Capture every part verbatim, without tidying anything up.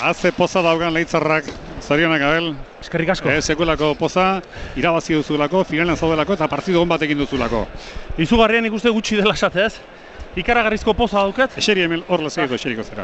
Haze poza daugan leitzarrak, zorionak Abel. Eskerrik asko. E, sekulako poza, irabazi duzulako, finalen zaudelako eta partidu on batekin duzulako. Izugarrian ikuste gutxi dela esatez. Ikaragarrizko poza dauket. Eseri hemen hor lezegiko eseriko zera.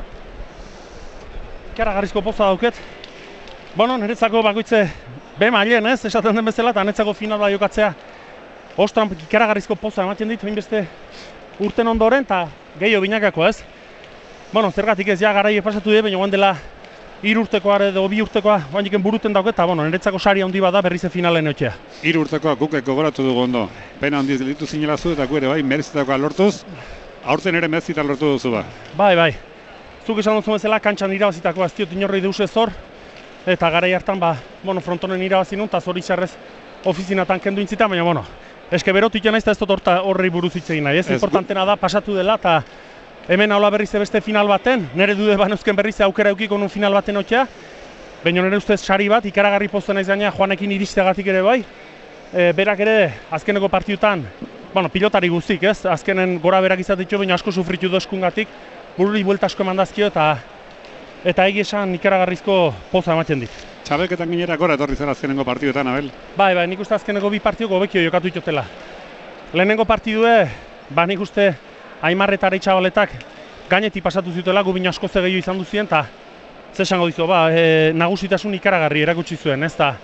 Ikaragarrizko poza dauket. Bueno, niretzako bakoitze be mailen ez, esaten den bezala, eta niretzako finala jokatzea. Ostran ikaragarrizko poza ematen dit, beste urten ondoren, eta gehiago binakako ez. Bueno, zergatik ez ja garaie pasatu dira, baina guan dela hiru urtekoa edo bi urtekoa guan buruten dauket, eta bueno, niretzako sari handi bada berriz finalen eotzea. Hiru urtekoa gukeko goratu dugu ondo. Pena handiz ditu zinela zu eta gu ere bai, merezitakoa lortuz, aurten ere merezita lortu duzu ba. Bai, bai. Zuk esan duzu bezala, kantxan irabazitakoa ez diot inorri deus ez zor, eta garai hartan, ba, bueno, frontonen irabazi nun, eta zoritxarrez ofizinatan kendu intzita, baina, bueno, eske berotik naiz eta ez dut horri buruz hitz egin nahi, ez? Importantena da, pasatu dela, eta hemen haula berriz beste final baten, nire dude banuzken berriz aukera eukiko nun final baten otzea, baina nire ustez sari bat, ikaragarri posten naiz gaina Joanekin iristeagatik ere bai, e, berak ere azkeneko partiutan, bueno, pilotari guztik, ez? Azkenen gora berak izatitxo, baina asko sufritu dozkungatik, bururi buelta asko eman dazkio, eta eta egi esan ikaragarrizko poza ematen dit. Txabelketan ginera gora etorri zara azkenengo partiduetan, Abel? Bai, bai, nik uste azkeneko bi partiduko hobekio jokatu itotela. Lehenengo partidue, ba nik uste Aimar eta Aretxabaletak gainetik pasatu zutela, gu bina asko gehiago izan duzien, eta ze esango dizu, ba, e, nagusitasun ikaragarri erakutsi zuen, ez da,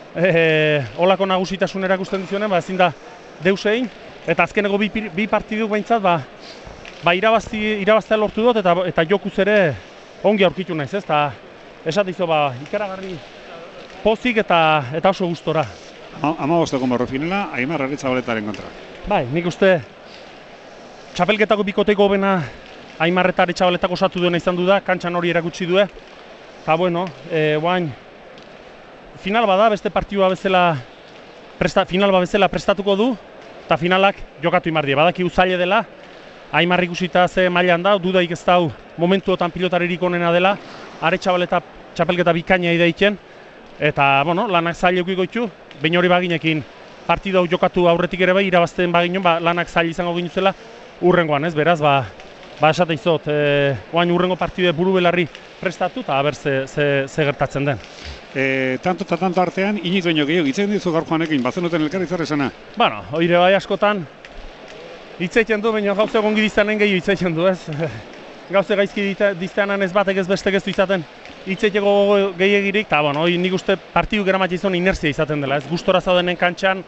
e, olako nagusitasun erakusten dizionen, ba, ezin da deus egin, eta azkeneko bi, bi partiduk behintzat, ba, ba irabazti, irabaztea lortu dut, eta, eta jokuz ere ongi aurkitu naiz, ez, eta esatizo, ba, ikaragarri pozik eta, eta oso gustora. Ama bosteko morro finela, Aimar Aretxabaletaren kontra. Bai, nik uste txapelketako bikoteko bena Aimar eta Aretxabaletako osatu duena izan du da, kantxan hori erakutsi du, eta bueno, e, guain, final bada, beste partidua bezala, presta, final bat bezala prestatuko du, eta finalak jokatu imardie, badaki uzaile dela, Aimar ikusita ze mailan da, dudaik ez dau momentuotan pilotaririk onena dela, Aretxabaleta txapelketa bikaina ideiken, eta, bueno, lanak zail eukiko itxu, behin hori baginekin partidu hau jokatu aurretik ere bai, irabazten baginon, ba, lanak zail izango ginuzela, urrengoan ez, beraz, ba, ba esate izot, e, oain urrengo partidu buru belarri prestatu, eta haber ze, ze, ze gertatzen den. E, tanto eta tanto artean, iniz baino gehiago, itzen dizu gaur Joanekin, bazenuten elkarri zer esana? Bueno, oire bai askotan, hitzaiten du, baina gauze gongi diztanen gehiago hitzaiten du, ez? Gauze gaizki diztanen ez batek ez bestek ez du izaten hitzaiteko gehiagirik, eta bueno, nik uste partidu geramatxe izan inerzia izaten dela, ez? Gustora zaudenen kantxan,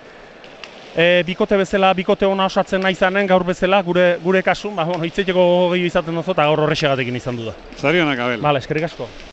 e, bikote bezala, bikote ona osatzen nahi zanen, gaur bezala, gure, gure kasun, ba, bueno, hitzaiteko gehiago izaten duzu, eta gaur horrexegatekin izan du da. Zorionak, Abel. Bale, eskerrik asko.